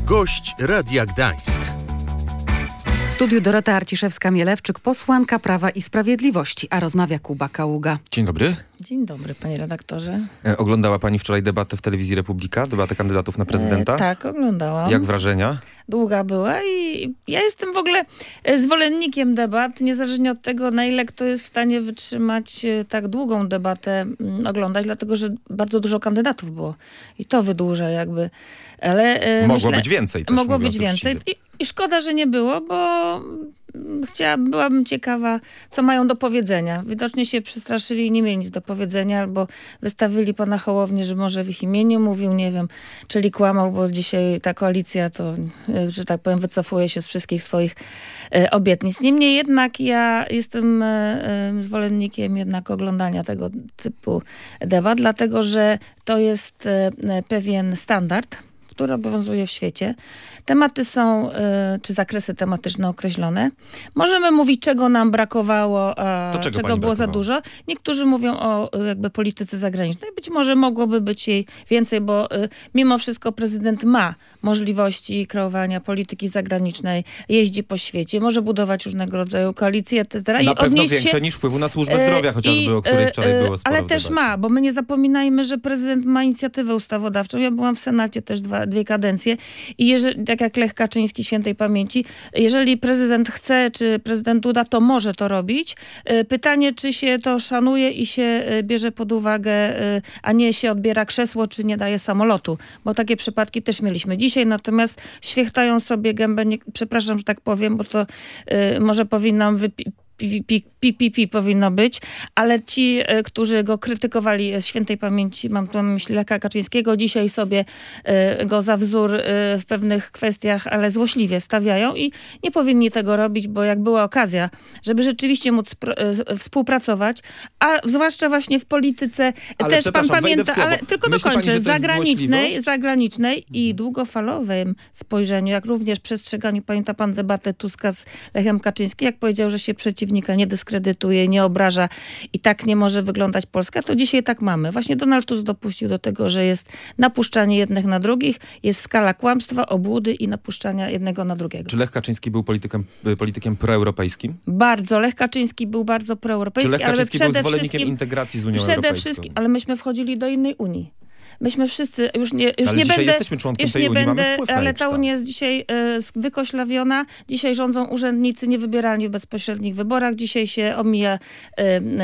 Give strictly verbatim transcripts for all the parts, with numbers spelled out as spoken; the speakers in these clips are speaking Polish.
Gość Radia Gdańsk. W studiu Dorota Arciszewska-Mielewczyk, posłanka Prawa i Sprawiedliwości, a rozmawia Kuba Kaługa. Dzień dobry. Dzień dobry, panie redaktorze. E, oglądała pani wczoraj debatę w telewizji Republika, debatę kandydatów na prezydenta? E, tak, oglądałam. Jak wrażenia? Długa była i ja jestem w ogóle zwolennikiem debat, niezależnie od tego, na ile kto jest w stanie wytrzymać tak długą debatę m, oglądać, dlatego, że bardzo dużo kandydatów było i to wydłuża jakby. Ale, e, mogło myślę, być więcej też. Mogło być więcej I, i szkoda, że nie było, bo chciałabym, byłabym ciekawa, co mają do powiedzenia. Widocznie się przestraszyli i nie mieli nic do powiedzenia, albo wystawili pana Hołownię, że może w ich imieniu mówił, nie wiem, czyli kłamał, bo dzisiaj ta koalicja to, że tak powiem, wycofuje się z wszystkich swoich e, obietnic. Niemniej jednak ja jestem e, zwolennikiem jednak oglądania tego typu debat, dlatego, że to jest e, pewien standard, który obowiązuje w świecie. Tematy są, y, czy zakresy tematyczne określone. Możemy mówić, czego nam brakowało, a czego, czego było brakowało? za dużo. Niektórzy mówią o y, jakby polityce zagranicznej. Być może mogłoby być jej więcej, bo y, mimo wszystko prezydent ma możliwości kreowania polityki zagranicznej, jeździ po świecie, może budować różnego rodzaju koalicje, et cetera. Na I pewno odnieść większe się, niż wpływu na służbę zdrowia, chociażby, i, o której wczoraj było sporo Ale w też debacie. ma, bo my nie zapominajmy, że prezydent ma inicjatywę ustawodawczą. Ja byłam w Senacie też dwa, dwie kadencje i jeżeli, tak jak Lech Kaczyński świętej pamięci, jeżeli prezydent chce, czy prezydent Duda, to może to robić. Pytanie, czy się to szanuje i się bierze pod uwagę, a nie się odbiera krzesło, czy nie daje samolotu, bo takie przypadki też mieliśmy dzisiaj, natomiast świechtają sobie gębę, nie, przepraszam, że tak powiem, bo to y, może powinnam wypi- Pi, pi, pi, pi, pi powinno być, ale ci, e, którzy go krytykowali z świętej pamięci, mam tu na myśli Lecha Kaczyńskiego, dzisiaj sobie e, go za wzór e, w pewnych kwestiach, ale złośliwie stawiają i nie powinni tego robić, bo jak była okazja, żeby rzeczywiście móc pr- e, współpracować, a zwłaszcza właśnie w polityce, ale też pan pamięta, ale tylko Myśli dokończę, pani, zagranicznej, zagranicznej i długofalowym spojrzeniu, jak również przestrzeganiu, pamięta pan debatę Tuska z Lechem Kaczyńskim, jak powiedział, że się przeciw nie dyskredytuje, nie obraża i tak nie może wyglądać Polska, to dzisiaj tak mamy. Właśnie Donald Tusk dopuścił do tego, że jest napuszczanie jednych na drugich, jest skala kłamstwa, obłudy i napuszczania jednego na drugiego. Czy Lech Kaczyński był politykiem, politykiem proeuropejskim? Bardzo. Lech Kaczyński był bardzo proeuropejski, Czy Lech Kaczyński ale był przede zwolennikiem wszystkim, integracji z Unią przede Europejską? wszystkim, ale myśmy wchodzili do innej Unii. Myśmy wszyscy, już nie, już ale nie dzisiaj będę, jesteśmy członkiem już tej nie Unii, będę, mamy wpływ na ale jej ta kształt. Unia jest dzisiaj y, wykoślawiona. Dzisiaj rządzą urzędnicy niewybieralni w bezpośrednich wyborach. Dzisiaj się omija y,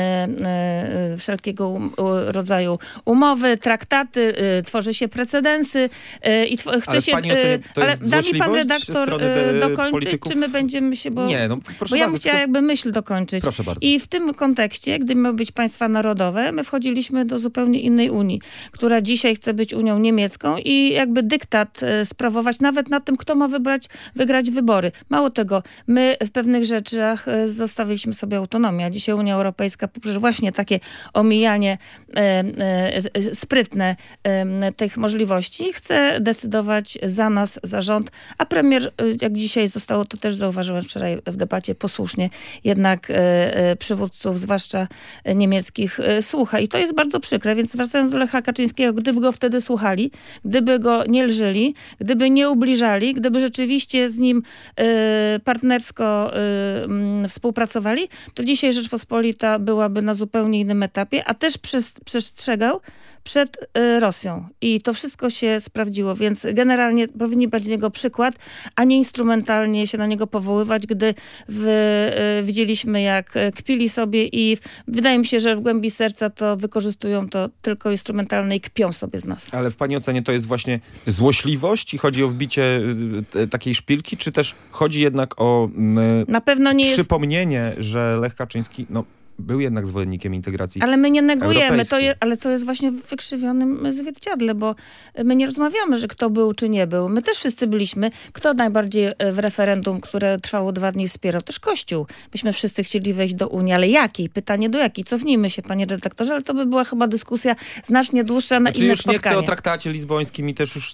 y, y, wszelkiego um, rodzaju umowy, traktaty, y, tworzy się precedensy y, i tw- chce ale w się... pani ocenie to ale jest da mi pan złośliwość redaktor ze strony de- dokończyć, polityków? czy my będziemy się... Bo, Nie, no proszę bo ja bardzo, bym chciała tylko- jakby myśl dokończyć. Proszę bardzo. I w tym kontekście, gdy miały być państwa narodowe, my wchodziliśmy do zupełnie innej Unii, która dzisiaj chce być Unią Niemiecką i jakby dyktat e, sprawować nawet nad tym, kto ma wybrać, wygrać wybory. Mało tego, my w pewnych rzeczach e, zostawiliśmy sobie autonomię. Dzisiaj Unia Europejska poprzez właśnie takie omijanie e, e, sprytne e, tych możliwości chce decydować za nas, za rząd, a premier, e, jak dzisiaj zostało, to też zauważyłem wczoraj w debacie, posłusznie jednak e, e, przywódców, zwłaszcza e, niemieckich, e, słucha. I to jest bardzo przykre, więc wracając do Lecha Kaczyńskiego, gdyby go wtedy słuchali, gdyby go nie lżyli, gdyby nie ubliżali, gdyby rzeczywiście z nim y, partnersko y, współpracowali, to dzisiaj Rzeczpospolita byłaby na zupełnie innym etapie, a też przez, przestrzegał przed y, Rosją. I to wszystko się sprawdziło, więc generalnie powinni brać z niego przykład, a nie instrumentalnie się na niego powoływać, gdy w, y, widzieliśmy, jak kpili sobie i wydaje mi się, że w głębi serca to wykorzystują to tylko instrumentalne i kpią sobie z nas. Ale w pani ocenie to jest właśnie złośliwość i chodzi o wbicie y, takiej szpilki, czy też chodzi jednak o y, Na pewno nie jest... przypomnienie, że Lech Kaczyński no, był jednak zwolennikiem integracji Ale my nie negujemy, to europejskiej. je, ale to jest właśnie w wykrzywionym zwierciadle, bo my nie rozmawiamy, że kto był czy nie był. My też wszyscy byliśmy. Kto najbardziej w referendum, które trwało dwa dni, wspierał? Też Kościół. Myśmy wszyscy chcieli wejść do Unii, ale jakiej? Pytanie do jakiej? Cofnijmy się, panie redaktorze, ale to by była chyba dyskusja znacznie dłuższa na znaczy, inne już spotkanie. nie chcę o traktacie lizbońskim i też już,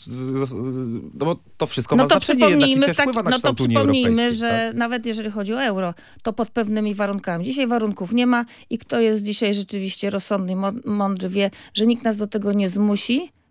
no bo to wszystko No ma to znaczenie jednak i przypomnijmy, też w taki, wpływa na no to kształt Unii przypomnijmy, Europejskiej. że Tak? nawet jeżeli chodzi o euro, to pod pewnymi warunkami. Dzisiaj warunków nie ma i kto jest dzisiaj rzeczywiście rozsądny, mądry, wie, że nikt nas do tego nie zmusi,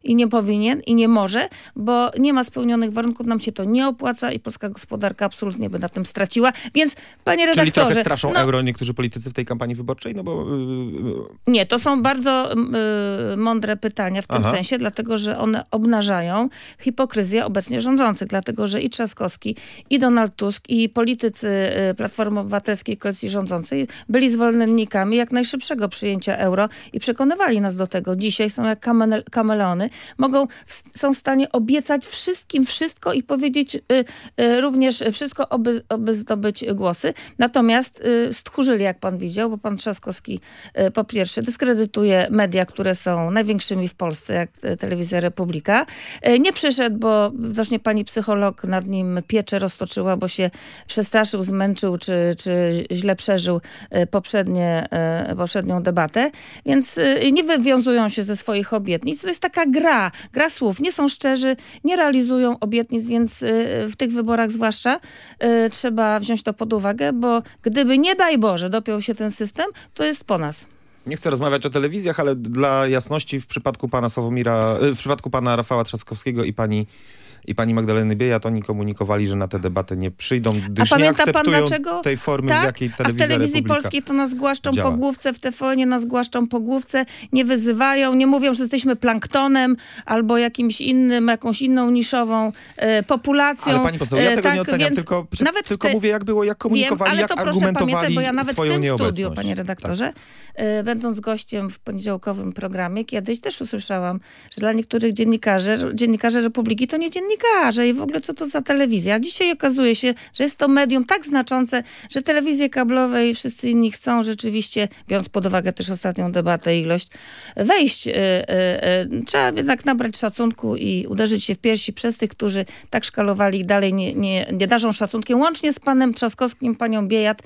i nie powinien, i nie może, bo nie ma spełnionych warunków, nam się to nie opłaca i polska gospodarka absolutnie by na tym straciła. Więc, panie redaktorze... Czyli trochę straszą no, euro niektórzy politycy w tej kampanii wyborczej? No bo... Yy... Nie, to są bardzo yy, mądre pytania w tym Aha. sensie, dlatego, że one obnażają hipokryzję obecnie rządzących, dlatego, że i Trzaskowski, i Donald Tusk, i politycy yy, Platformy Obywatelskiej, koalicji rządzącej byli zwolennikami jak najszybszego przyjęcia euro i przekonywali nas do tego. Dzisiaj są jak kamele- kameleony, mogą, są w stanie obiecać wszystkim wszystko i powiedzieć y, y, również wszystko, aby, aby zdobyć głosy. Natomiast y, stchórzyli, jak pan widział, bo pan Trzaskowski y, po pierwsze dyskredytuje media, które są największymi w Polsce, jak y, Telewizja Republika. Y, nie przyszedł, bo widocznie pani psycholog nad nim pieczę roztoczyła, bo się przestraszył, zmęczył, czy, czy źle przeżył y, poprzednie, y, poprzednią debatę. Więc y, nie wywiązują się ze swoich obietnic. To jest taka gra, gra słów. Nie są szczerzy, nie realizują obietnic, więc y, w tych wyborach zwłaszcza y, trzeba wziąć to pod uwagę, bo gdyby nie daj Boże dopiął się ten system, to jest po nas. Nie chcę rozmawiać o telewizjach, ale dla jasności w przypadku pana Sławomira, w przypadku pana Rafała Trzaskowskiego i pani i pani Magdaleny Biejat, oni komunikowali, że na tę debatę nie przyjdą, gdyż A nie pamięta pan akceptują dlaczego? tej formy, tak? w jakiej Telewizja A w Telewizji Republika Polskiej to nas głaszczą działa. po główce, w T V N nas głaszczą po główce, nie wyzywają, nie mówią, że jesteśmy planktonem albo jakimś innym, jakąś inną niszową e, populacją. Ale pani poseł, ja tego tak, nie oceniam, więc tylko, nawet tylko te... mówię, jak było, jak komunikowali, Wiem, ale jak to proszę argumentowali pamiętać, bo ja nawet swoją w tym nieobecność. studiu, panie redaktorze, tak. e, będąc gościem w poniedziałkowym programie, kiedyś też usłyszałam, że dla niektórych dziennikarzy, dziennikarze Republiki to nie dziennikarze i w ogóle co to za telewizja. A dzisiaj okazuje się, że jest to medium tak znaczące, że telewizje kablowe i wszyscy inni chcą rzeczywiście, biorąc pod uwagę też ostatnią debatę i ilość, wejść. Yy, yy, trzeba jednak nabrać szacunku i uderzyć się w piersi przez tych, którzy tak szkalowali i dalej nie, nie, nie darzą szacunkiem, łącznie z panem Trzaskowskim, panią Biejat,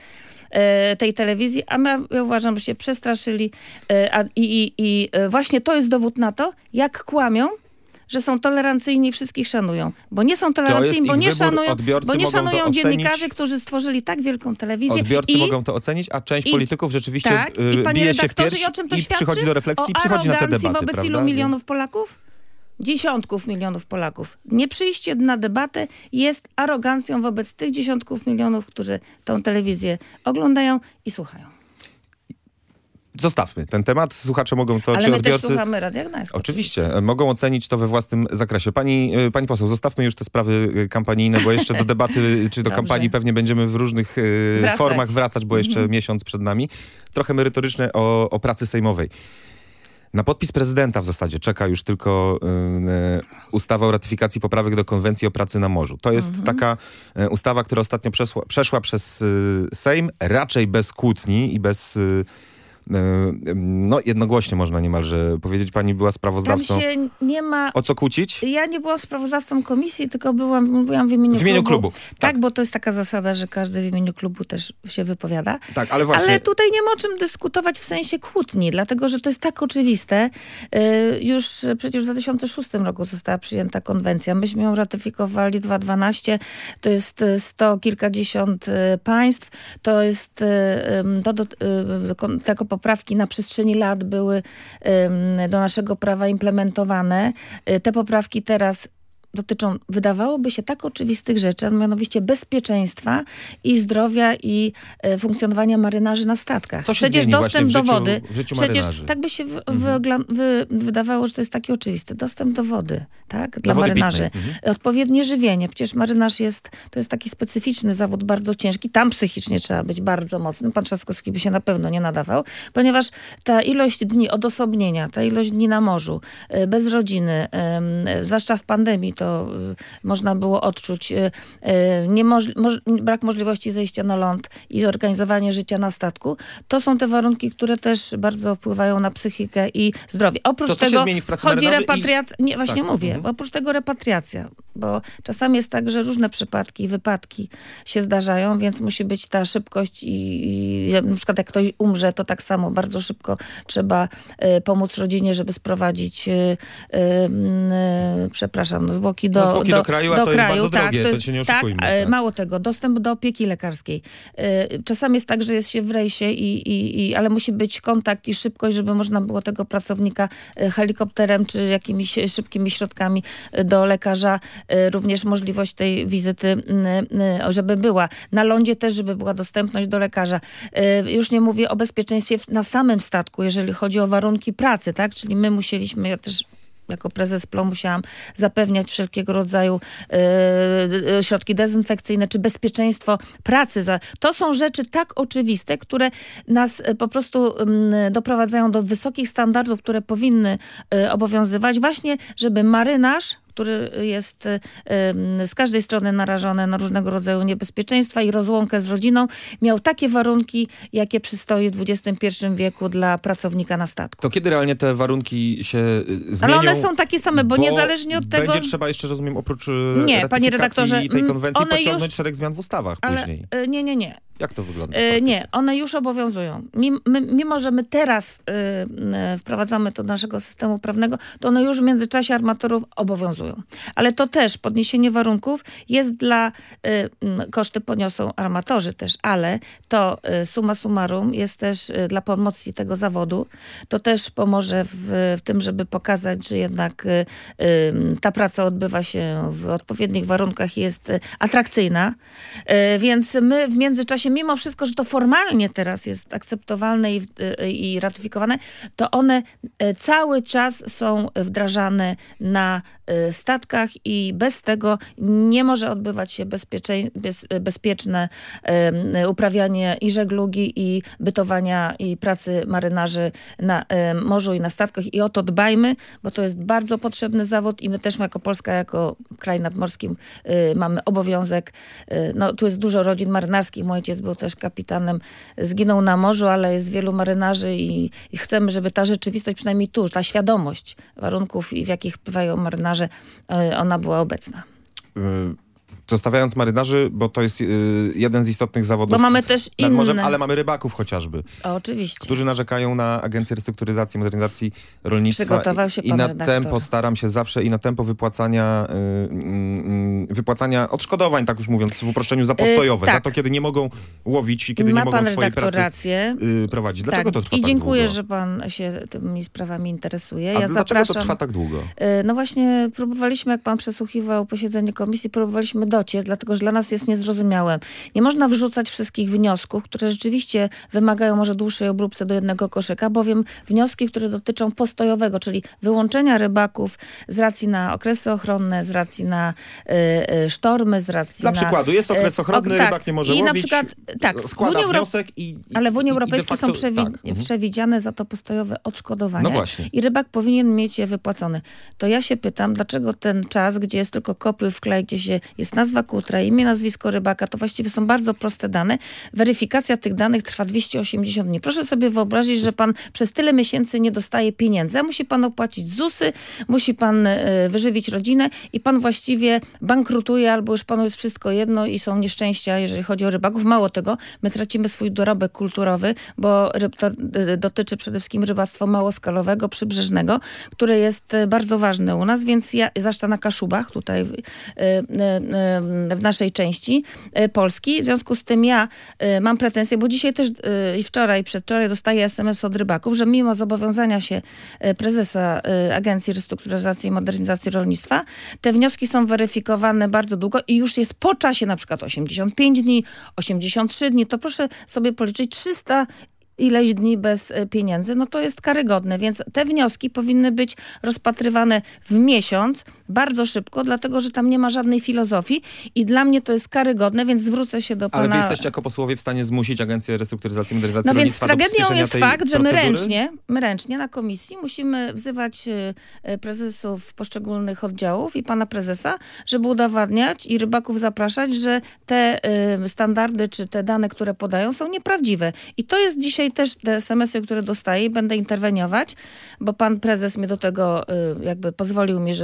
tej telewizji, a my, ja uważam, że się przestraszyli a, i, i, i właśnie to jest dowód na to, jak kłamią, że są tolerancyjni i wszystkich szanują. Bo nie są tolerancyjni, bo nie szanują, bo nie szanują dziennikarzy, którzy stworzyli tak wielką telewizję. Odbiorcy I, mogą to ocenić, a część i, polityków rzeczywiście tak, y, i bije się w pierś i, o czym to i świadczy? przychodzi do refleksji i o przychodzi na te debaty. wobec prawda? ilu milionów Więc... Polaków? Dziesiątków milionów Polaków. Nieprzyjście na debatę jest arogancją wobec tych dziesiątków milionów, którzy tą telewizję oglądają i słuchają. Zostawmy ten temat. Słuchacze mogą to, Ale czy my odbiorcy... też słuchamy Radia Gdańsk. Oczywiście. oczywiście. Mogą ocenić to we własnym zakresie. Pani, pani poseł, zostawmy już te sprawy kampanijne, bo jeszcze do debaty, czy do Dobrze. kampanii pewnie będziemy w różnych wracać. formach wracać, bo jeszcze mm-hmm. miesiąc przed nami. Trochę merytoryczne o, o pracy sejmowej. Na podpis prezydenta w zasadzie czeka już tylko y, ustawa o ratyfikacji poprawek do Konwencji o pracy na morzu. To jest mhm. taka y, ustawa, która ostatnio przeszła, przeszła przez y, Sejm, raczej bez kłótni i bez... Y, no jednogłośnie można niemalże powiedzieć. Pani była sprawozdawcą. Tam się nie ma... O co kłócić? Ja nie byłam sprawozdawcą komisji, tylko byłam, byłam w imieniu, w imieniu klubu. klubu. Tak. tak, bo to jest taka zasada, że każdy w imieniu klubu też się wypowiada. Tak, ale właśnie... Ale tutaj nie ma o czym dyskutować w sensie kłótni, dlatego, że to jest tak oczywiste. Yy, już przecież w dwa tysiące szóstym roku została przyjęta konwencja. Myśmy ją ratyfikowali dwa tysiące dwunastym. To jest sto kilkadziesiąt państw. To jest yy, do, do, yy, jako poprawki na przestrzeni lat były um, do naszego prawa implementowane. Te poprawki teraz dotyczą, wydawałoby się, tak oczywistych rzeczy, a mianowicie bezpieczeństwa i zdrowia i e, funkcjonowania marynarzy na statkach. Co się Przecież dostęp w do życiu, wody, w życiu przecież marynarzy? tak by się w, mhm. wy, wy, wydawało, że to jest takie oczywiste. Dostęp do wody, tak, dla wody marynarzy. Mhm. Odpowiednie żywienie. Przecież marynarz jest, to jest taki specyficzny zawód, bardzo ciężki. Tam psychicznie trzeba być bardzo mocnym. Pan Trzaskowski by się na pewno nie nadawał, ponieważ ta ilość dni odosobnienia, ta ilość dni na morzu, bez rodziny, zwłaszcza w pandemii, to można było odczuć niemoż- moż- brak możliwości zejścia na ląd i organizowanie życia na statku. To są te warunki, które też bardzo wpływają na psychikę i zdrowie. Oprócz to, co tego się zmieni w pracy chodzi marynarzy repatriacja. I... Nie, właśnie tak. mówię. Mhm. Oprócz tego repatriacja. bo czasami jest tak, że różne przypadki, wypadki się zdarzają, więc musi być ta szybkość i, i na przykład jak ktoś umrze, to tak samo bardzo szybko trzeba y, pomóc rodzinie, żeby sprowadzić y, y, y, przepraszam, no, zwłoki do, no, zwłoki do, do kraju, a do to kraju, jest bardzo tak, drogie, to, to się nie oszukujmy. Tak, tak, mało tego, dostęp do opieki lekarskiej. Y, czasami jest tak, że jest się w rejsie, i, i, i, ale musi być kontakt i szybkość, żeby można było tego pracownika y, helikopterem czy jakimiś szybkimi środkami y, do lekarza. Y, również możliwość tej wizyty, y, y, żeby była. Na lądzie też, żeby była dostępność do lekarza. Y, już nie mówię o bezpieczeństwie na samym statku, jeżeli chodzi o warunki pracy, tak? Czyli my musieliśmy, ja też jako prezes P L O musiałam zapewniać wszelkiego rodzaju y, środki dezynfekcyjne, czy bezpieczeństwo pracy. Za, to są rzeczy tak oczywiste, które nas y, po prostu y, doprowadzają do wysokich standardów, które powinny y, obowiązywać właśnie, żeby marynarz, który jest y, y, z każdej strony narażony na różnego rodzaju niebezpieczeństwa i rozłąkę z rodziną, miał takie warunki, jakie przystoi w dwudziestym pierwszym wieku dla pracownika na statku. To kiedy realnie te warunki się zmienią? Ale one są takie same, bo, bo niezależnie od tego... Będzie trzeba jeszcze, rozumiem, oprócz nie, panie redaktorze, tej konwencji one pociągnąć już... szereg zmian w ustawach ale, później. y, nie, nie, nie. Jak to wygląda? Y, nie, one już obowiązują. Mimo, my, mimo że my teraz y, y, wprowadzamy to do naszego systemu prawnego, to one już w międzyczasie armatorów obowiązują. Ale to też podniesienie warunków jest dla, y, y, koszty poniosą armatorzy też, ale to y, summa summarum jest też y, dla promocji tego zawodu. To też pomoże w, w tym, żeby pokazać, że jednak y, y, ta praca odbywa się w odpowiednich warunkach i jest y, atrakcyjna. Y, więc my w międzyczasie, mimo wszystko, że to formalnie teraz jest akceptowalne i, i, i ratyfikowane, to one y, cały czas są wdrażane na y, statkach i bez tego nie może odbywać się bezpiecze- bez, bezpieczne y, uprawianie i żeglugi, i bytowania, i pracy marynarzy na y, morzu i na statkach. I o to dbajmy, bo to jest bardzo potrzebny zawód i my też jako Polska, jako kraj nadmorskim y, mamy obowiązek. Y, no, tu jest dużo rodzin marynarskich. Mój ojciec był też kapitanem, zginął na morzu, ale jest wielu marynarzy i, i chcemy, żeby ta rzeczywistość, przynajmniej tu, ta świadomość warunków, i w jakich pływają marynarze, y, ona była obecna. Zostawiając marynarzy, bo to jest y, jeden z istotnych zawodów bo mamy też nad morzem, inne. ale mamy rybaków chociażby. O, oczywiście. Którzy narzekają na Agencję Restrukturyzacji i Modernizacji Rolnictwa. Przygotował się I, pan i na redaktor. tempo staram się zawsze i na tempo wypłacania y, y, wypłacania odszkodowań, tak już mówiąc, w uproszczeniu za postojowe. Yy, tak. Za to, kiedy nie mogą łowić i kiedy Ma nie mogą pan swojej pracy rację. y, prowadzić. Dlaczego tak. to trwa I tak dziękuję, długo? że pan się tymi sprawami interesuje. A ja dlaczego zapraszam... to trwa tak długo? No właśnie próbowaliśmy, jak pan przesłuchiwał posiedzenie komisji, próbowaliśmy dociec, dlatego że dla nas jest niezrozumiałe. Nie można wrzucać wszystkich wniosków, które rzeczywiście wymagają może dłuższej obróbce do jednego koszyka, bowiem wnioski, które dotyczą postojowego, czyli wyłączenia rybaków z racji na okresy ochronne, z racji na y, y, sztormy, z racji Dla na... przykładu, jest okres ochronny, y, tak, rybak nie może i łowić, na przykład, tak, składa Unii wniosek i, i ale w Unii i, Europejskiej i facto, są przewi- tak. przewidziane za to postojowe odszkodowania. No właśnie. I rybak powinien mieć je wypłacone. To ja się pytam, dlaczego ten czas, gdzie jest tylko kopy w klej, gdzie się jest nazwa kutra, imię, nazwisko rybaka, to właściwie są bardzo proste dane. Weryfikacja tych danych trwa dwieście osiemdziesiąt dni. Proszę sobie wyobrazić, że pan przez tyle miesięcy nie dostaje pieniędzy, a musi pan opłacić zusy, musi pan y, wyżywić rodzinę i pan właściwie bankrutuje, albo już panu jest wszystko jedno i są nieszczęścia, jeżeli chodzi o rybaków. Mało tego, my tracimy swój dorobek kulturowy, bo ryb, to y, dotyczy przede wszystkim rybactwa małoskalowego, przybrzeżnego, które jest y, bardzo ważne u nas, więc ja, zwłaszcza na Kaszubach, tutaj y, y, y, w naszej części y, Polski. W związku z tym ja y, mam pretensje, bo dzisiaj też y, i wczoraj, przedwczoraj dostaję es em es od rybaków, że mimo zobowiązania się y, prezesa y, Agencji Restrukturyzacji i Modernizacji Rolnictwa, te wnioski są weryfikowane bardzo długo i już jest po czasie na przykład osiemdziesiąt pięć dni, osiemdziesiąt trzy dni, to proszę sobie policzyć trzysta ileś dni bez pieniędzy, no to jest karygodne, więc te wnioski powinny być rozpatrywane w miesiąc, bardzo szybko, dlatego, że tam nie ma żadnej filozofii i dla mnie to jest karygodne, więc zwrócę się do pana... Ale wy jesteście jako posłowie w stanie zmusić Agencję Restrukturyzacji i Modernizacji No więc Rolnictwa do tragedią przyspieszenia jest tej fakt, że my procedury? ręcznie, my ręcznie na komisji musimy wzywać y, prezesów poszczególnych oddziałów i pana prezesa, żeby udowadniać i rybaków zapraszać, że te y, standardy czy te dane, które podają, są nieprawdziwe. I to jest dzisiaj też te es em esy, które dostaję i będę interweniować, bo pan prezes mnie do tego y, jakby pozwolił mi, żebym do niego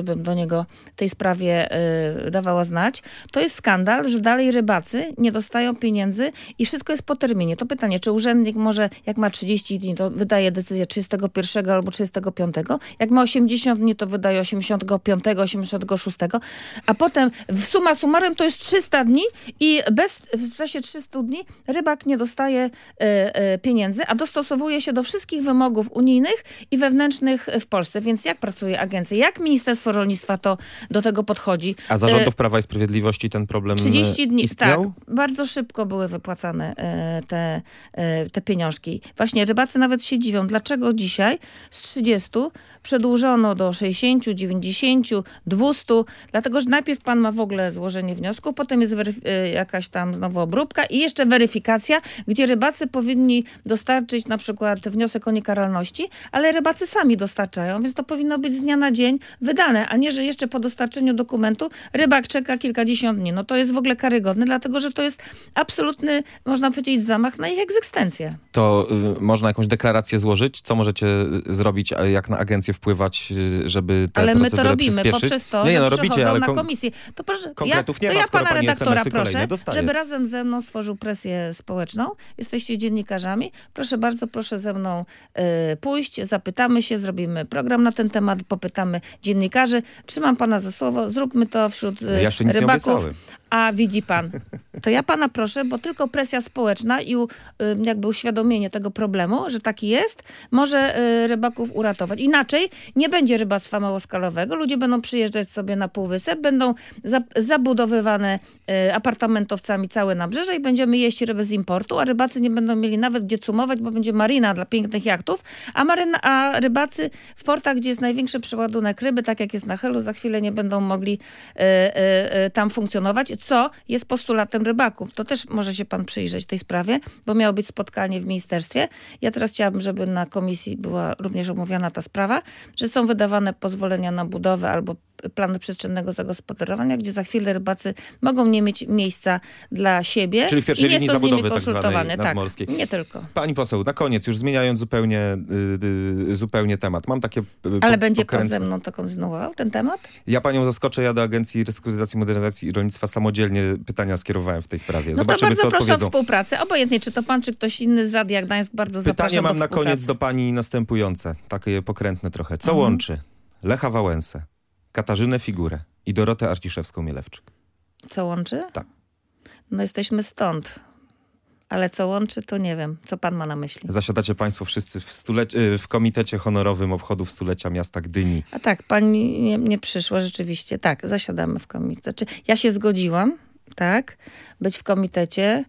Bezpieczeństwowego w tej sprawie y, dawała znać. To jest skandal, że dalej rybacy nie dostają pieniędzy i wszystko jest po terminie. To pytanie, czy urzędnik może, jak ma trzydzieści dni, to wydaje decyzję trzydziestego pierwszego albo trzydziestego piątego. Jak ma osiemdziesiąt dni, to wydaje osiemdziesiątego piątego, osiemdziesiątego szóstego. A potem w summa summarum to jest trzysta dni i bez, w czasie trzystu dni rybak nie dostaje y, y, pieniędzy, a dostosowuje się do wszystkich wymogów unijnych i wewnętrznych w Polsce. Więc jak pracuje agencja? Jak Ministerstwo Rolnictwa to do tego podchodzi? A za rządów Prawa i Sprawiedliwości ten problem trzydzieści dni, istniał? tak. Bardzo szybko były wypłacane e, te, e, te pieniążki. Właśnie rybacy nawet się dziwią, dlaczego dzisiaj z trzydziestu przedłużono do sześćdziesięciu, dziewięćdziesięciu, dwustu, dlatego, że najpierw pan ma w ogóle złożenie wniosku, potem jest weryf- e, jakaś tam znowu obróbka i jeszcze weryfikacja, gdzie rybacy powinni dostarczyć na przykład wniosek o niekaralności, ale rybacy sami dostarczają, więc to powinno być z dnia na dzień wydane, a nie, że jeszcze po dostarczeniu dokumentu rybak czeka kilkadziesiąt dni. No to jest w ogóle karygodne, dlatego, że to jest absolutny, można powiedzieć, zamach na ich egzystencję. To y, można jakąś deklarację złożyć? Co możecie zrobić, a jak na agencję wpływać, żeby te ale my to procedury robimy przyspieszyć? poprzez to, nie, że no, przechodzą robicie, ale na kon- komisję. To, proszę, konkretów ja, nie to ma, ja skoro pana pani redaktora es em esy kolejne proszę, dostaje. żeby razem ze mną stworzył presję społeczną. Jesteście dziennikarzami. Proszę bardzo, proszę ze mną y, pójść, zapytamy się, zrobimy program na ten temat, popytamy dziennikarzy. Trzymam pana za słowo, zróbmy to wśród y, Ja jeszcze nic nie rybaków. obiecały. A widzi pan, to ja pana proszę, bo tylko presja społeczna i u, y, jakby uświadomienie tego problemu, że taki jest, może y, rybaków uratować. Inaczej nie będzie rybactwa małoskalowego. Ludzie będą przyjeżdżać sobie na półwysep, będą za, zabudowywane y, apartamentowcami całe nabrzeże i będziemy jeść rybę z importu, a rybacy nie będą mieli nawet gdzie cumować, bo będzie marina dla pięknych jachtów, a, maryna, a rybacy w portach, gdzie jest największy przeładunek ryby, tak jak jest na Helu, za chwilę nie będą mogli y, y, y, tam funkcjonować, co jest postulatem rybaków. To też może się pan przyjrzeć tej sprawie, bo miało być spotkanie w ministerstwie. Ja teraz chciałabym, żeby na komisji była również omówiona ta sprawa, że są wydawane pozwolenia na budowę albo plany przestrzennego zagospodarowania, gdzie za chwilę rybacy mogą nie mieć miejsca dla siebie. Czyli w pierwszej i nie linii jest to z nimi zabudowy tak zwanej konsultowane. nadmorskiej. Tak, nie tylko. Pani poseł, na koniec, już zmieniając zupełnie, y, y, zupełnie temat. Mam takie... Y, Ale po, będzie pan pokręcne. ze mną to kontynuował, ten temat? Ja panią zaskoczę, ja do Agencji Restrukturyzacji, Modernizacji i Rolnictwa samodzielnie pytania skierowałem w tej sprawie. No Zobaczymy, to bardzo co proszę odpowiedzą. o współpracę. Obojętnie, czy to pan, czy ktoś inny z Radia Gdańsk, bardzo zapraszam Pytanie mam do na współpracy. koniec do pani następujące, takie pokrętne trochę. Co Mhm. łączy Lecha Wałęsę, Katarzynę Figurę i Dorotę Arciszewską-Mielewczyk? Co łączy? Tak. No jesteśmy stąd. Ale co łączy, to nie wiem. Co pan ma na myśli? Zasiadacie państwo wszyscy w, stulec- w Komitecie Honorowym Obchodów Stulecia Miasta Gdyni. A tak, pani nie, nie przyszła rzeczywiście. Tak, zasiadamy w komitecie. Znaczy, ja się zgodziłam, tak, być w komitecie.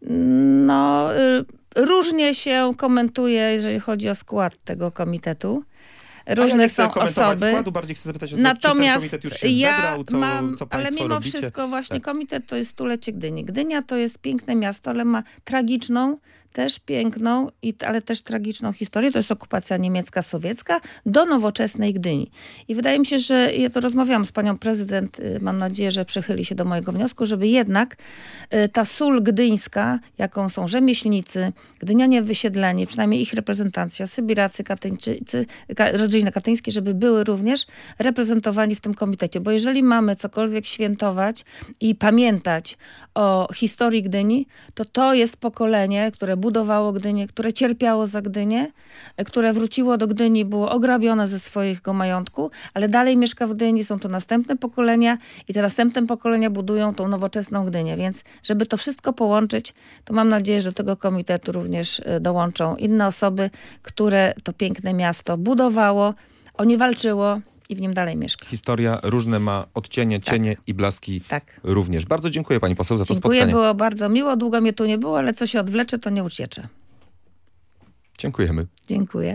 No, y, różnie się komentuje, jeżeli chodzi o skład tego komitetu. Różne A ja nie chcę są komentować osoby. składu, bardziej chcę zapytać o to, Natomiast czy ten komitet już się ja zebrał, co, mam, co ale państwo mimo robicie? wszystko właśnie Tak. komitet to jest stulecie Gdyni. Gdynia to jest piękne miasto, ale ma tragiczną, też piękną, i, ale też tragiczną historię. To jest okupacja niemiecka, sowiecka do nowoczesnej Gdyni. I wydaje mi się, że ja to rozmawiałam z panią prezydent, mam nadzieję, że przychyli się do mojego wniosku, żeby jednak ta sól gdyńska, jaką są rzemieślnicy, gdynianie wysiedleni, przynajmniej ich reprezentacja, Sybiracy, Katyńczycy, rodziny katyńskie, żeby były również reprezentowani w tym komitecie. Bo jeżeli mamy cokolwiek świętować i pamiętać o historii Gdyni, to to jest pokolenie, które budowało Gdynię, które cierpiało za Gdynię, które wróciło do Gdyni, było ograbione ze swojego majątku, ale dalej mieszka w Gdyni, są to następne pokolenia i te następne pokolenia budują tą nowoczesną Gdynię. Więc żeby to wszystko połączyć, to mam nadzieję, że do tego komitetu również dołączą inne osoby, które to piękne miasto budowało, o nie walczyło i w nim dalej mieszka. Historia różne ma odcienie, cienie i blaski Tak. również. Bardzo dziękuję pani poseł za to Dziękuję, spotkanie. było bardzo miło. Długo mnie tu nie było, ale co się odwlecze, to nie uciecze. Dziękujemy. Dziękuję.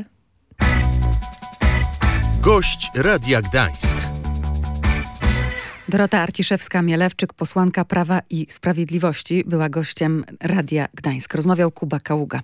Gość Radia Gdańsk. Dorota Arciszewska-Mielewczyk, posłanka Prawa i Sprawiedliwości, była gościem Radia Gdańsk. Rozmawiał Kuba Kaługa.